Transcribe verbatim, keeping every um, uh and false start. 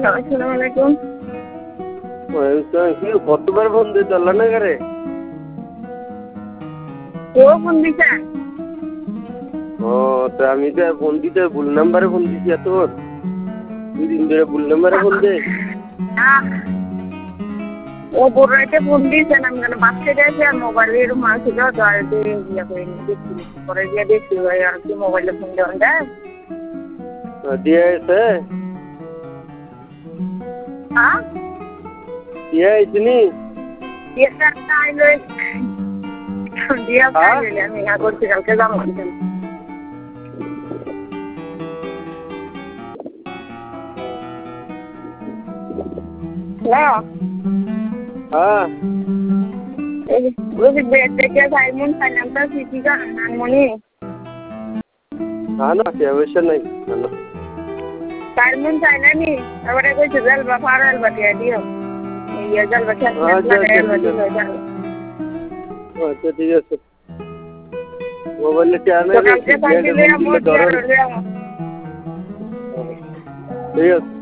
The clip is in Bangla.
আসসালামু আলাইকুম। কতবার ফোন দিয়ে চললো না করে ও ফোন দিছে? ও তো আমি তো ফোন দিতে ভুল নাম্বারে ফোন দিছি এত দুই দিন ধরে ভুল নাম্বারে ফোন দে ও বড় রাইতে ফোন দিয়েছে আমি কেন বাচ্চা গেছে আর মোবাইলের মাল ছিল তো আর ইয়ে করে দেখছি পরে গিয়ে দেখছি ভাই আর কি মোবাইলে ফোন দেওয়া যায় দিয়ে এসে হ্যাঁ দিয়ে আইসিনি এটা আইলো দিয়া পাইলে আমি না করছি কালকে যাবো হ্যাঁ হ্যাঁ এই ওই বেড থেকে সাইমন ফাইনান্সটা সিটি का নানমনি না না সে অবশ্য নাই না সাইমন ফাইনানি এবারে কইছে জল বা ফারাল বাটিয়া দিও এই জল বা খেত আচ্ছা ঠিক আছে মোবাইলে চ্যানেল কালকে পাইলে আমরা ঠিক আছে